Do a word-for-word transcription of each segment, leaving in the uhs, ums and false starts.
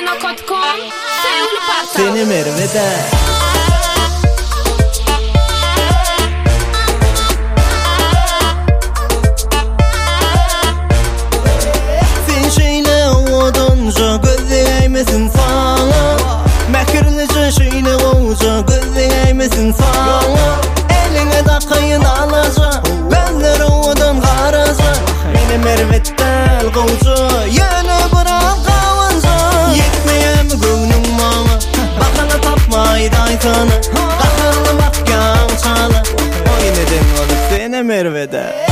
nokot nokot com sevgili parça. Seni Merve'de sen şeyle oğudunca gözleymesin sana, mekirlice şeyle oğuca gözleymesin sana. Eline takayın alacak, benler oğudun garaca. Beni Merve'den kovucu, yeni bırak kavunca. Yetmeyem gönlüm bana, bakana tapmaydı aytanı. Kakırlı bakyan çala, oynadım onu seni Merve'de.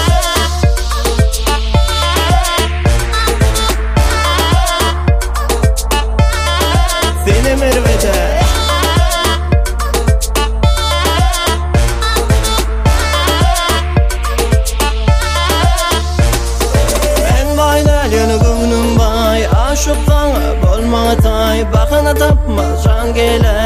Seni Merve'de ben baylar yanı gönlüm bay, aşık bana bolma tay. Bakana tapma can gele